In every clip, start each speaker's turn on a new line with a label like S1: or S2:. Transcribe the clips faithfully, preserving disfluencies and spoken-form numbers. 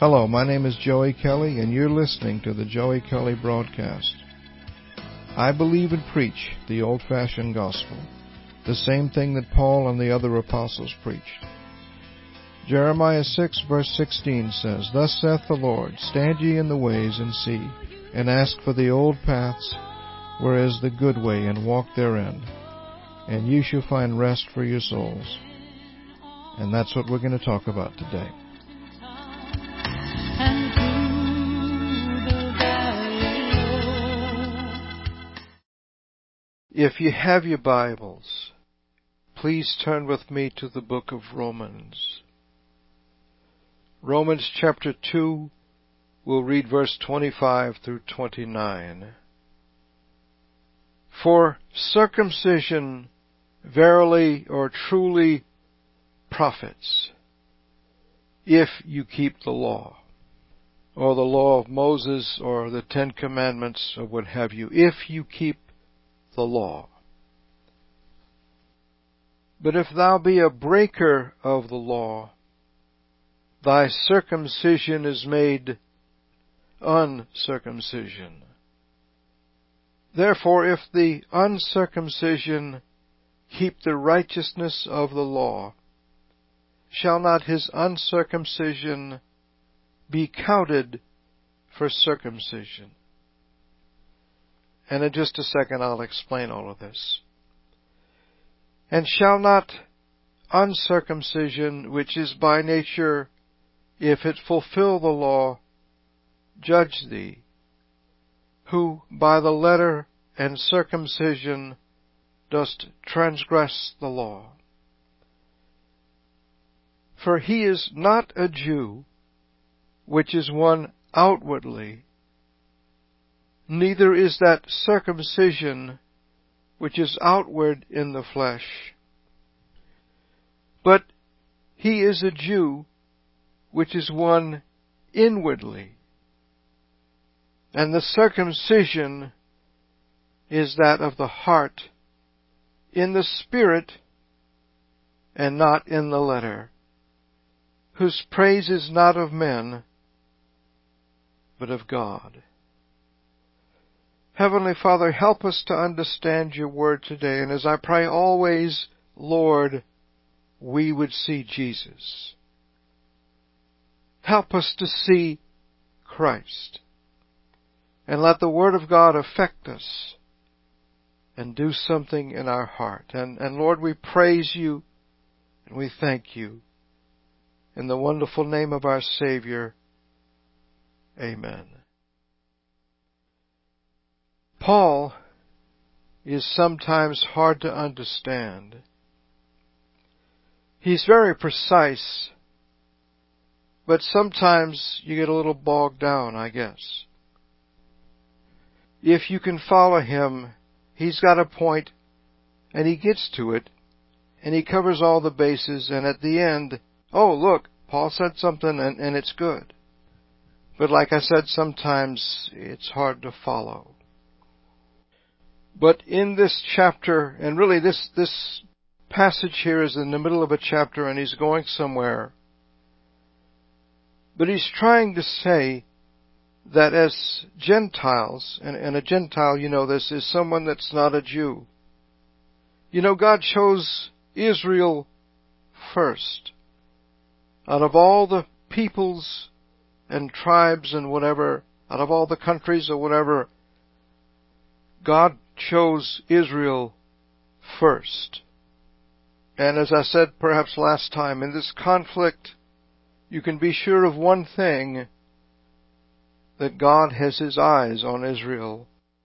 S1: Hello, my name is Joey Kelly, and you're listening to the Joey Kelly Broadcast. I believe and preach the old-fashioned gospel, the same thing that Paul and the other apostles preached. Jeremiah six, verse sixteen says, Thus saith the Lord, Stand ye in the ways, and see, and ask for the old paths, where is the good way, and walk therein, and ye shall find rest for your souls. And that's what we're going to talk about today. If you have your Bibles, please turn with me to the book of Romans. Romans chapter two, we'll read verse twenty-five through twenty-nine. For circumcision verily or truly profits, if you keep the law, or the law of Moses, or the Ten Commandments, or what have you, if you keep the law. But if thou be a breaker of the law, thy circumcision is made uncircumcision. Therefore, if the uncircumcision keep the righteousness of the law, shall not his uncircumcision be counted for circumcision? And in just a second I'll explain all of this. And shall not uncircumcision, which is by nature, if it fulfill the law, judge thee, who by the letter and circumcision dost transgress the law? For he is not a Jew, which is one outwardly, neither is that circumcision which is outward in the flesh. But he is a Jew which is one inwardly, and the circumcision is that of the heart, in the spirit, and not in the letter, whose praise is not of men, but of God. Heavenly Father, help us to understand your word today, and as I pray always, Lord, we would see Jesus. Help us to see Christ, and let the word of God affect us and do something in our heart. And, and Lord, we praise you and we thank you. In the wonderful name of our Savior, amen. Paul is sometimes hard to understand. He's very precise, but sometimes you get a little bogged down, I guess. If you can follow him, he's got a point, and he gets to it, and he covers all the bases, and at the end, oh, look, Paul said something, and, and it's good. But like I said, sometimes it's hard to follow. But in this chapter, and really this, this passage here is in the middle of a chapter and he's going somewhere. But he's trying to say that as Gentiles, and, and a Gentile, you know this, is someone that's not a Jew. You know, God chose Israel first. Out of all the peoples and tribes and whatever, out of all the countries or whatever, God chose Israel first. And as I said perhaps last time, in this conflict, you can be sure of one thing, that God has his eyes on Israel.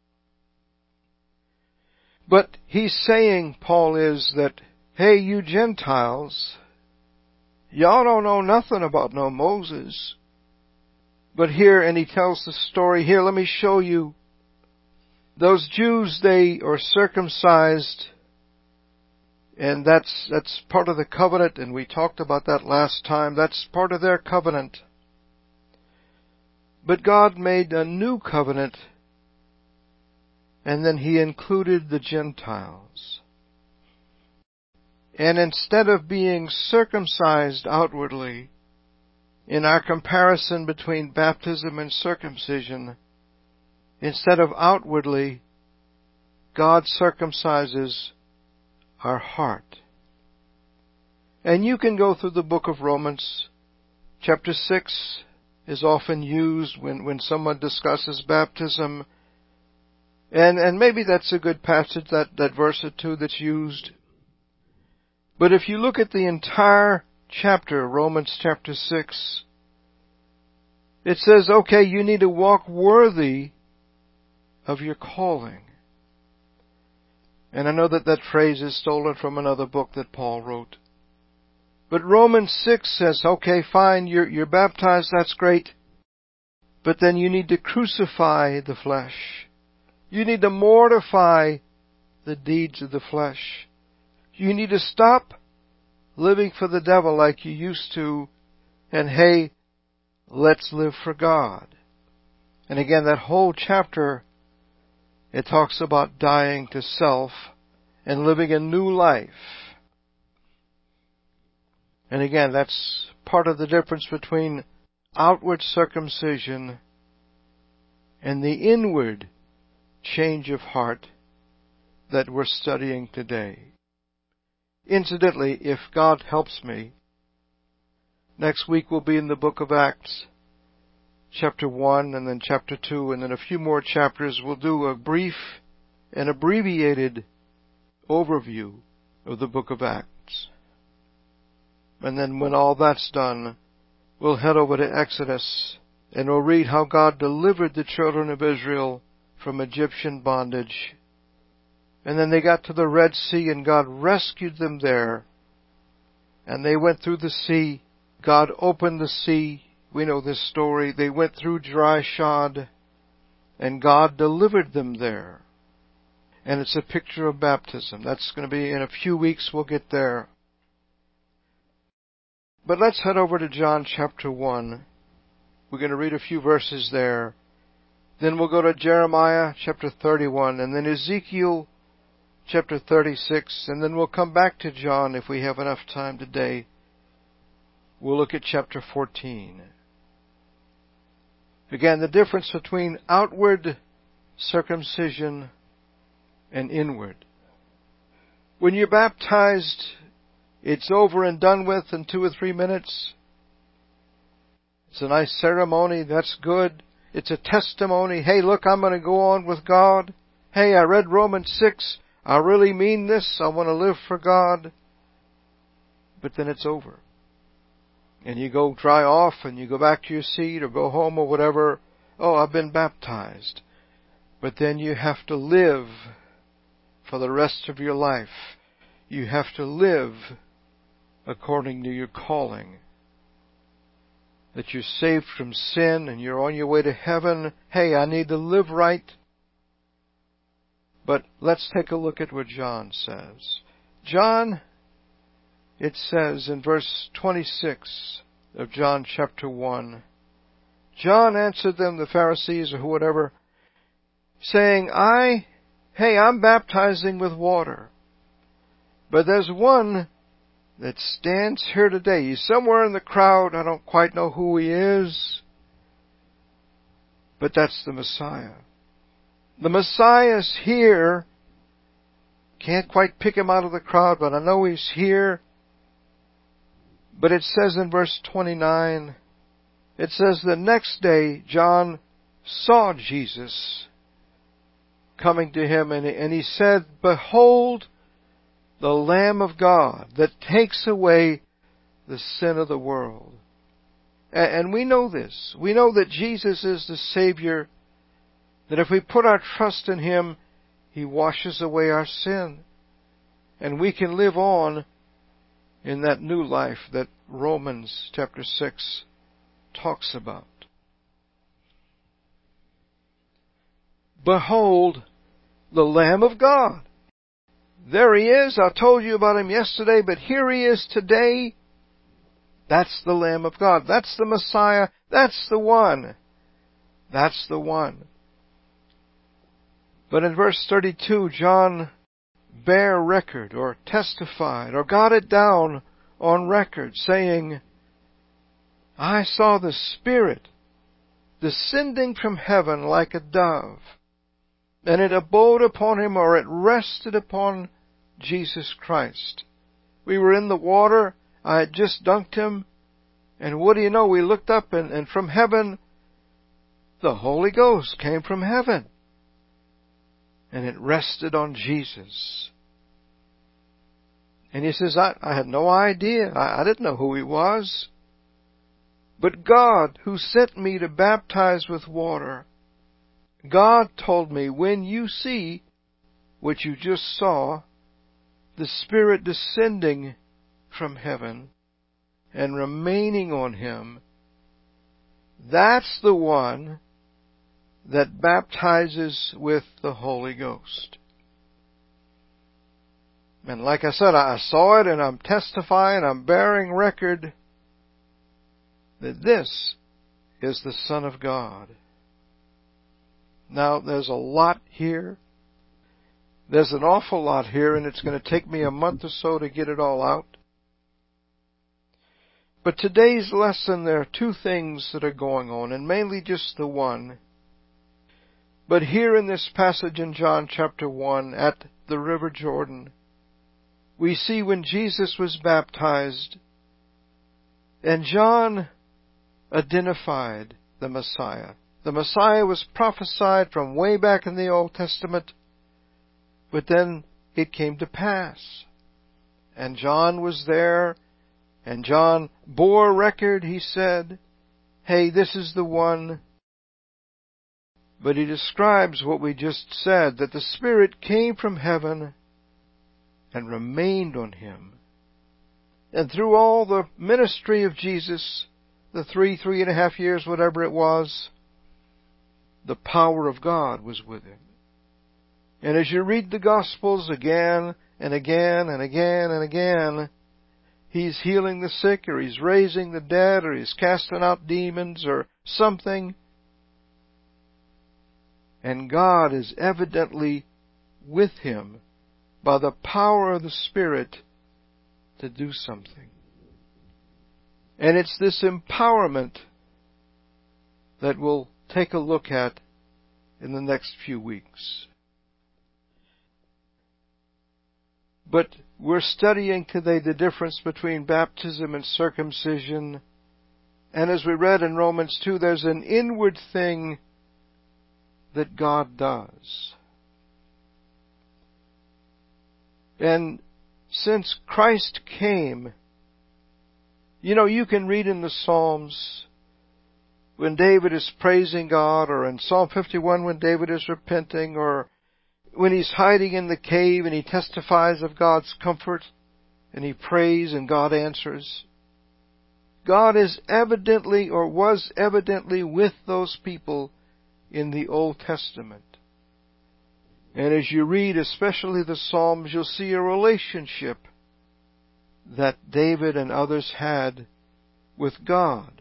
S1: But he's saying, Paul is, that, hey, you Gentiles, y'all don't know nothing about no Moses. But here, and he tells the story, here, let me show you. Those Jews, they are circumcised, and that's that's part of the covenant, and we talked about that last time. That's part of their covenant. But God made a new covenant, and then he included the Gentiles. And instead of being circumcised outwardly, in our comparison between baptism and circumcision, instead of outwardly, God circumcises our heart. And you can go through the book of Romans. Chapter six is often used when, when someone discusses baptism. And, and maybe that's a good passage, that, that verse or two that's used. But if you look at the entire chapter, Romans chapter six, it says, okay, you need to walk worthy of your calling. And I know that that phrase is stolen from another book that Paul wrote. But Romans six says, okay, fine, you're, you're baptized, that's great. But then you need to crucify the flesh. You need to mortify the deeds of the flesh. You need to stop living for the devil like you used to, and hey, let's live for God. And again, that whole chapter, it talks about dying to self and living a new life. And again, that's part of the difference between outward circumcision and the inward change of heart that we're studying today. Incidentally, if God helps me, next week we'll be in the book of Acts, chapter one and then chapter two, and then a few more chapters. We'll do a brief and abbreviated overview of the book of Acts. And then when all that's done, we'll head over to Exodus and we'll read how God delivered the children of Israel from Egyptian bondage. And then they got to the Red Sea and God rescued them there. And they went through the sea. God opened the sea. We know this story. They went through dry shod and God delivered them there. And it's a picture of baptism. That's going to be in a few weeks. We'll get there. But let's head over to John chapter one. We're going to read a few verses there. Then we'll go to Jeremiah chapter thirty-one, and then Ezekiel chapter thirty-six, and then we'll come back to John if we have enough time today. We'll look at chapter fourteen. Again, the difference between outward circumcision and inward. When you're baptized, it's over and done with in two or three minutes. It's a nice ceremony. That's good. It's a testimony. Hey, look, I'm going to go on with God. Hey, I read Romans six. I really mean this. I want to live for God. But then it's over. And you go dry off and you go back to your seat or go home or whatever. Oh, I've been baptized. But then you have to live for the rest of your life. You have to live according to your calling. That you're saved from sin and you're on your way to heaven. Hey, I need to live right. But let's take a look at what John says. John, it says in verse twenty-six of John chapter one, John answered them, the Pharisees or whatever, saying, I, hey, I'm baptizing with water. But there's one that stands here today. He's somewhere in the crowd. I don't quite know who he is. But that's the Messiah. The Messiah's here. Can't quite pick him out of the crowd, but I know he's here. But it says in verse twenty-nine, it says the next day John saw Jesus coming to him, and, and he said, Behold, the Lamb of God that takes away the sin of the world. And, and we know this. We know that Jesus is the Savior, that if we put our trust in Him, He washes away our sin. And we can live on in that new life that Romans chapter six talks about. Behold, the Lamb of God. There He is. I told you about Him yesterday, but here He is today. That's the Lamb of God. That's the Messiah. That's the one. That's the one. But in verse thirty-two, John bare record or testified or got it down on record saying, I saw the Spirit descending from heaven like a dove, and it abode upon him, or it rested upon Jesus Christ. We were in the water. I had just dunked him. And what do you know? We looked up, and, and from heaven, the Holy Ghost came from heaven. And it rested on Jesus. And he says, I, I had no idea. I, I didn't know who he was. But God, who sent me to baptize with water, God told me, when you see what you just saw, the Spirit descending from heaven and remaining on him, that's the one that baptizes with the Holy Ghost. And like I said, I saw it, and I'm testifying, I'm bearing record that this is the Son of God. Now, there's a lot here. There's an awful lot here, and it's going to take me a month or so to get it all out. But today's lesson, there are two things that are going on, and mainly just the one. But here in this passage in John chapter one, at the River Jordan, we see when Jesus was baptized, and John identified the Messiah. The Messiah was prophesied from way back in the Old Testament, but then it came to pass. And John was there, and John bore record. He said, hey, this is the one. But he describes what we just said, that the Spirit came from heaven and remained on him. And through all the ministry of Jesus, the three, three and a half years, whatever it was, the power of God was with him. And as you read the Gospels again and again and again and again, he's healing the sick, or he's raising the dead, or he's casting out demons, or something. And God is evidently with him by the power of the Spirit to do something. And it's this empowerment that we'll take a look at in the next few weeks. But we're studying today the difference between baptism and circumcision. And as we read in Romans two, there's an inward thing that God does. And since Christ came, you know, you can read in the Psalms when David is praising God, or in Psalm fifty-one when David is repenting, or when he's hiding in the cave and he testifies of God's comfort and he prays and God answers. God is evidently, or was evidently, with those people in the Old Testament. And as you read, especially the Psalms, you'll see a relationship that David and others had with God.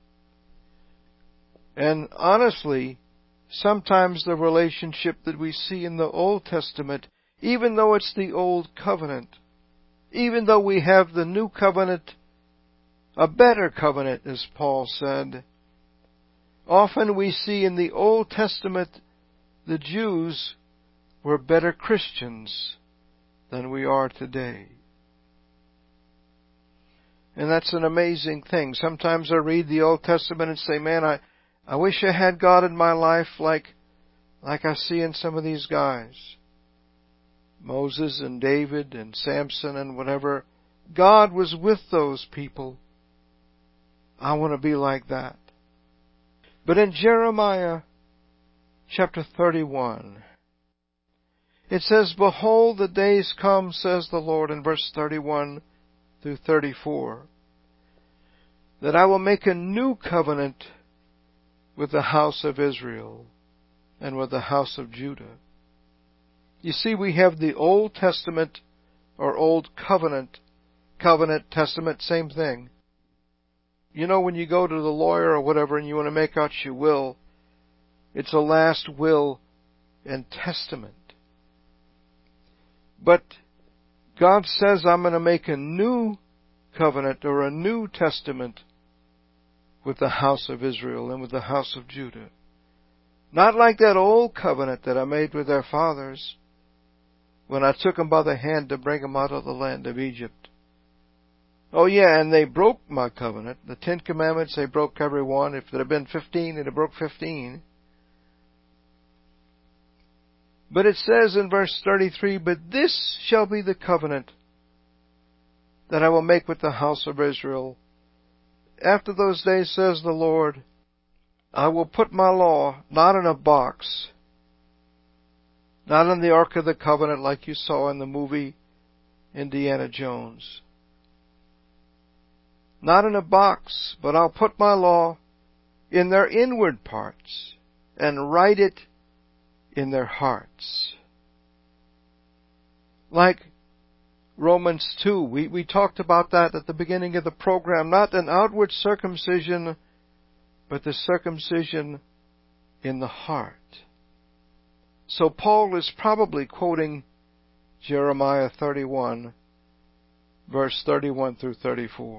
S1: And honestly, sometimes the relationship that we see in the Old Testament, even though it's the Old Covenant, even though we have the New Covenant, a better covenant, as Paul said, often we see in the Old Testament the Jews were better Christians than we are today. And that's an amazing thing. Sometimes I read the Old Testament and say, man, I, I wish I had God in my life like, like I see in some of these guys. Moses and David and Samson and whatever. God was with those people. I want to be like that. But in Jeremiah chapter thirty-one, it says, behold, the days come, says the Lord, in verse thirty-one through thirty-four, that I will make a new covenant with the house of Israel and with the house of Judah. You see, we have the Old Testament, or Old Covenant, Covenant, Testament, same thing. You know, when you go to the lawyer or whatever and you want to make out your will, it's a last will and testament. But God says, I'm going to make a new covenant or a new testament with the house of Israel and with the house of Judah. Not like that old covenant that I made with their fathers when I took them by the hand to bring them out of the land of Egypt. Oh yeah, and they broke my covenant. The Ten Commandments, they broke every one. If there had been fifteen, they'd have broke fifteen. But it says in verse thirty-three, "But this shall be the covenant that I will make with the house of Israel. After those days, says the Lord, I will put my law not in a box, not in the Ark of the Covenant like you saw in the movie Indiana Jones. Not in a box, but I'll put my law in their inward parts and write it in their hearts." Like Romans two, we, we talked about that at the beginning of the program. Not an outward circumcision, but the circumcision in the heart. So Paul is probably quoting Jeremiah thirty-one, verse thirty-one through thirty-four.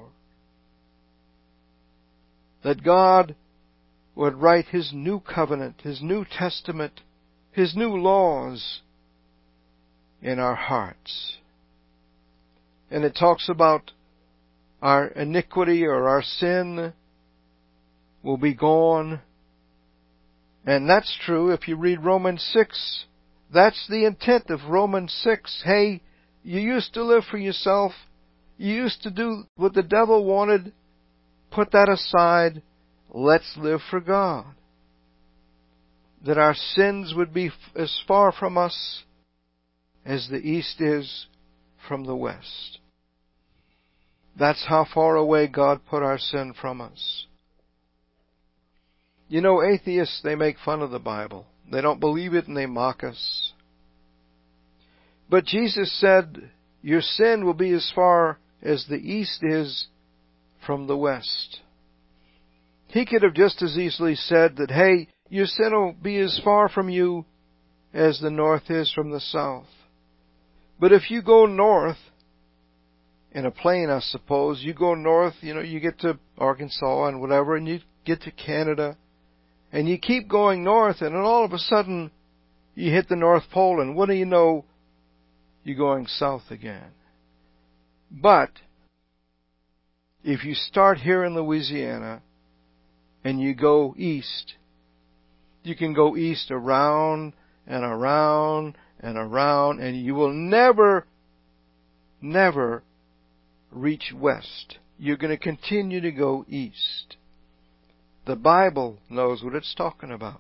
S1: That God would write His new covenant, His new testament, His new laws in our hearts. And it talks about our iniquity or our sin will be gone. And that's true. If you read Romans six, that's the intent of Romans six. Hey, you used to live for yourself. You used to do what the devil wanted. Put that aside. Let's live for God. That our sins would be as far from us as the east is from the west. That's how far away God put our sin from us. You know, atheists, they make fun of the Bible. They don't believe it and they mock us. But Jesus said, your sin will be as far as the east is from the west. He could have just as easily said that, hey, your sin will be as far from you as the north is from the south. But if you go north, in a plane, I suppose, you go north, you know, you get to Arkansas and whatever, and you get to Canada, and you keep going north, and then all of a sudden, you hit the North Pole, and what do you know? You're going south again. But, if you start here in Louisiana, and you go east, you can go east around and around and around, and you will never, never reach west. You're going to continue to go east. The Bible knows what it's talking about.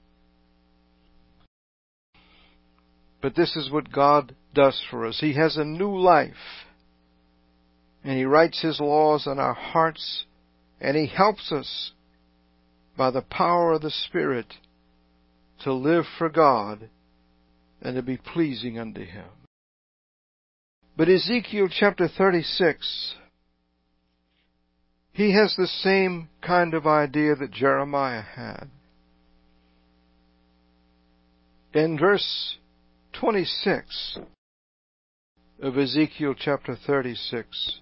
S1: But this is what God does for us. He has a new life. And He writes His laws in our hearts. And He helps us by the power of the Spirit to live for God and to be pleasing unto Him. But Ezekiel chapter thirty-six, he has the same kind of idea that Jeremiah had. In verse twenty-six of Ezekiel chapter thirty-six,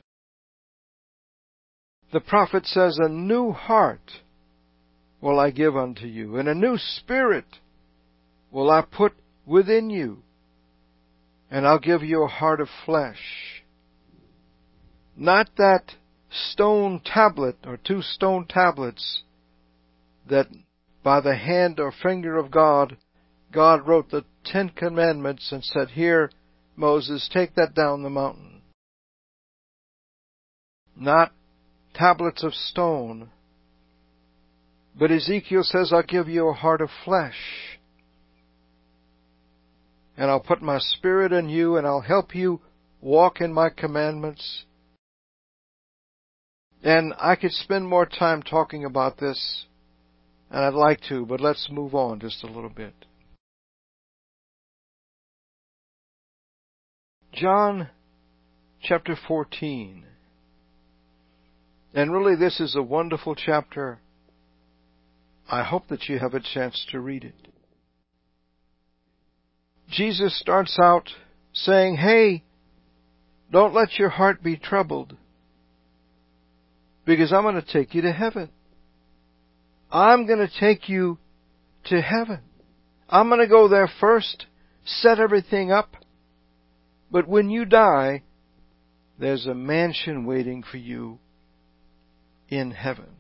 S1: the prophet says, a new heart will I give unto you, and a new spirit will I put within you, and I'll give you a heart of flesh. Not that stone tablet or two stone tablets that by the hand or finger of God, God wrote the Ten Commandments and said, here, Moses, take that down the mountain. Not tablets of stone. But Ezekiel says, I'll give you a heart of flesh. And I'll put my Spirit in you, and I'll help you walk in my commandments. And I could spend more time talking about this, and I'd like to, but let's move on just a little bit. John chapter fourteen. And really this is a wonderful chapter. I hope that you have a chance to read it. Jesus starts out saying, hey, don't let your heart be troubled, because I'm going to take you to heaven. I'm going to take you to heaven. I'm going to go there first, set everything up. But when you die, there's a mansion waiting for you in heaven.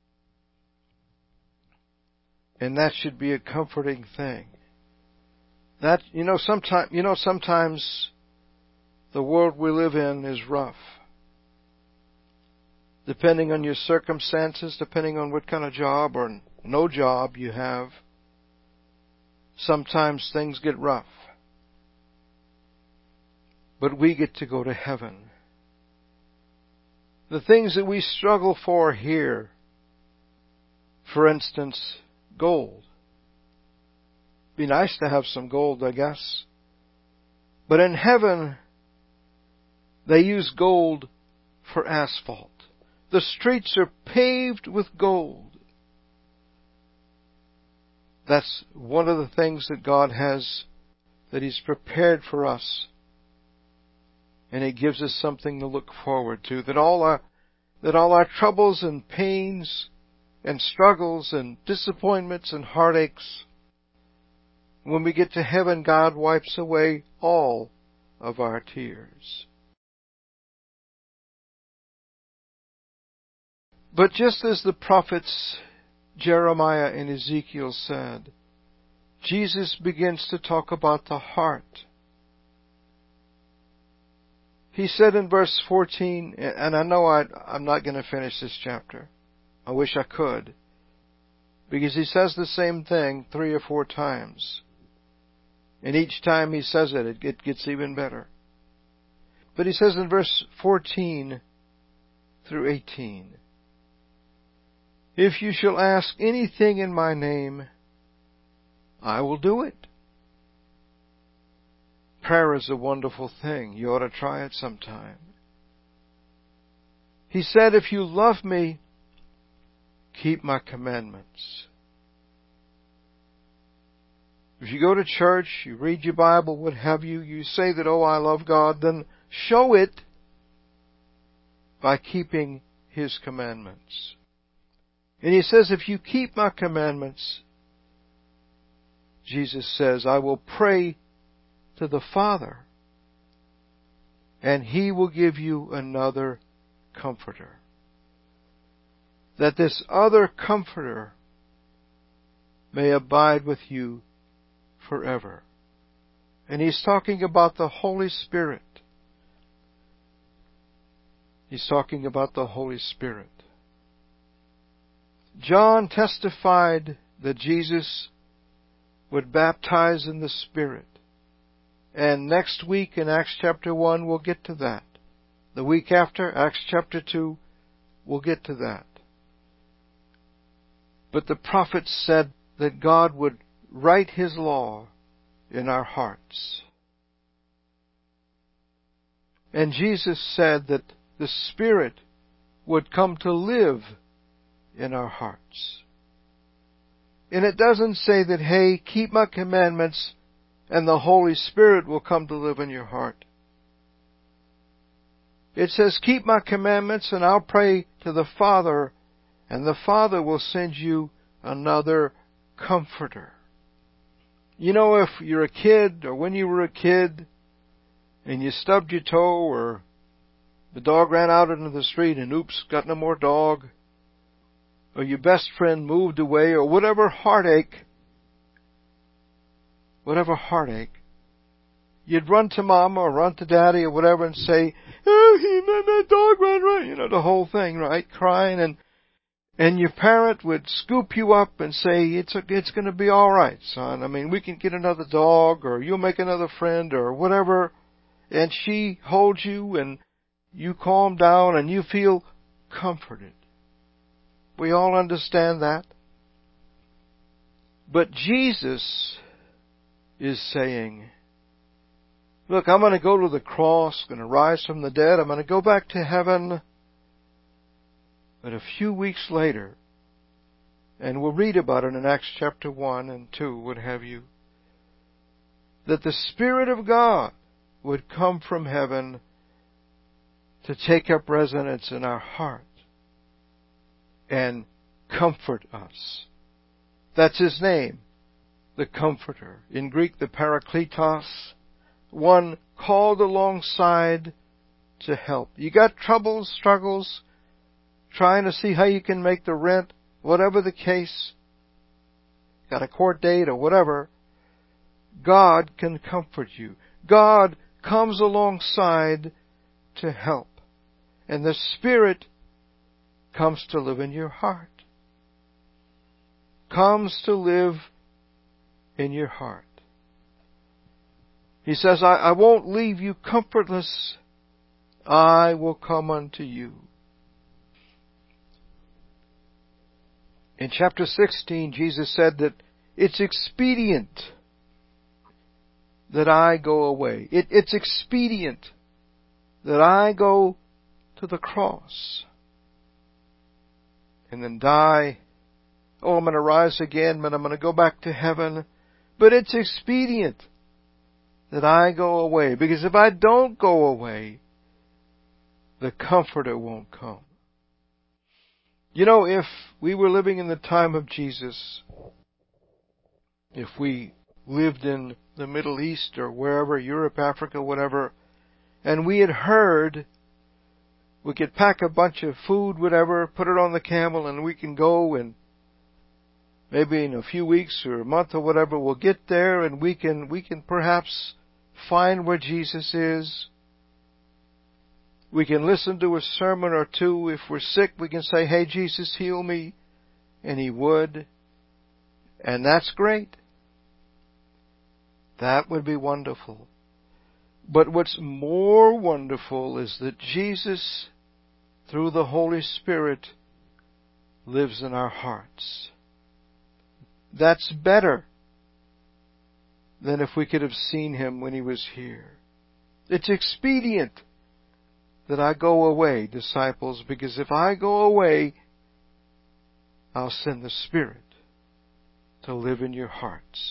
S1: And that should be a comforting thing. That, you know, sometimes, you know, sometimes the world we live in is rough. Depending on your circumstances, depending on what kind of job or no job you have, sometimes things get rough. But we get to go to heaven. The things that we struggle for here, for instance, gold. Be nice to have some gold, I guess. But in heaven, they use gold for asphalt. The streets are paved with gold. That's one of the things that God has, that He's prepared for us. And He gives us something to look forward to. That all our, that all our troubles and pains and struggles and disappointments and heartaches, when we get to heaven, God wipes away all of our tears. But just as the prophets Jeremiah and Ezekiel said, Jesus begins to talk about the heart. He said in verse fourteen, and I know I, I'm not going to finish this chapter. I wish I could. Because he says the same thing three or four times. And each time he says it, it gets even better. But he says in verse fourteen through eighteen, if you shall ask anything in my name, I will do it. Prayer is a wonderful thing. You ought to try it sometime. He said, if you love me, keep my commandments. If you go to church, you read your Bible, what have you, you say that, oh, I love God, then show it by keeping His commandments. And He says, if you keep my commandments, Jesus says, I will pray to the Father, and He will give you another Comforter. That this other Comforter may abide with you forever. And He's talking about the Holy Spirit. He's talking about the Holy Spirit. John testified that Jesus would baptize in the Spirit. And next week in Acts chapter one, we'll get to that. The week after, Acts chapter two, we'll get to that. But the prophets said that God would write His law in our hearts. And Jesus said that the Spirit would come to live in our hearts. And it doesn't say that, hey, keep my commandments and the Holy Spirit will come to live in your heart. It says, keep my commandments and I'll pray to the Father, and the Father will send you another Comforter. You know, if you're a kid, or when you were a kid, and you stubbed your toe, or the dog ran out into the street and oops, got no more dog, or your best friend moved away, or whatever heartache, whatever heartache, you'd run to Mama or run to Daddy or whatever and say, oh, he let that dog run right, you know, the whole thing, right? Crying, and and your parent would scoop you up and say, it's a, it's going to be all right, son. I mean, we can get another dog, or you'll make another friend, or whatever. And she holds you, and you calm down, and you feel comforted. We all understand that. But Jesus is saying, look, I'm going to go to the cross, going to rise from the dead, I'm going to go back to heaven. But a few weeks later, and we'll read about it in Acts chapter one and two, what have you, that the Spirit of God would come from heaven to take up residence in our heart. And comfort us. That's His name, the Comforter. In Greek, the Parakletos, one called alongside to help. You got troubles, struggles, trying to see how you can make the rent, whatever the case, got a court date or whatever, God can comfort you. God comes alongside to help. And the Spirit comes to live in your heart. Comes to live in your heart. He says, I, I won't leave you comfortless. I will come unto you. In chapter sixteen, Jesus said that it's expedient that I go away. It, it's expedient that I go to the cross and then die. Oh, I'm going to rise again, but I'm going to go back to heaven. But it's expedient that I go away, because if I don't go away, the Comforter won't come. You know, if we were living in the time of Jesus, if we lived in the Middle East or wherever, Europe, Africa, whatever, and we had heard we could pack a bunch of food, whatever, put it on the camel, and we can go, and maybe in a few weeks or a month or whatever, we'll get there, and we can we can perhaps find where Jesus is. We can listen to a sermon or two. If we're sick, we can say, hey, Jesus, heal me. And He would. And that's great. That would be wonderful. But what's more wonderful is that Jesus, through the Holy Spirit, lives in our hearts. That's better than if we could have seen Him when He was here. It's expedient that I go away, disciples, because if I go away, I'll send the Spirit to live in your hearts.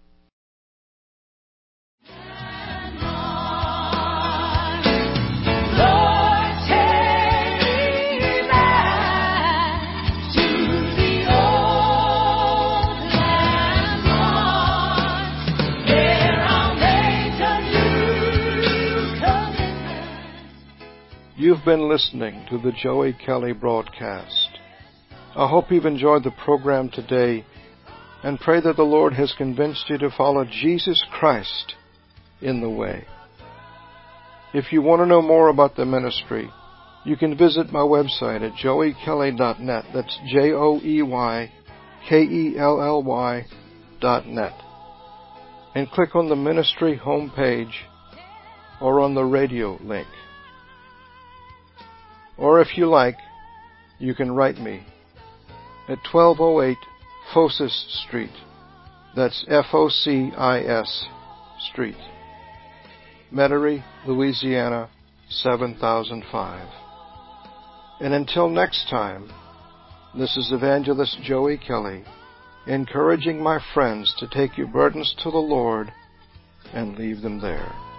S1: You've been listening to the Joey Kelly broadcast. I hope you've enjoyed the program today and pray that the Lord has convinced you to follow Jesus Christ in the way. If you want to know more about the ministry, you can visit my website at joey kelly dot net. That's J O E Y K E L L Y dot net. And click on the ministry homepage or on the radio link. Or if you like, you can write me at twelve oh eight Focis Street. That's F O C I S Street. Metairie, Louisiana, seven thousand five. And until next time, this is Evangelist Joey Kelly, encouraging my friends to take your burdens to the Lord and leave them there.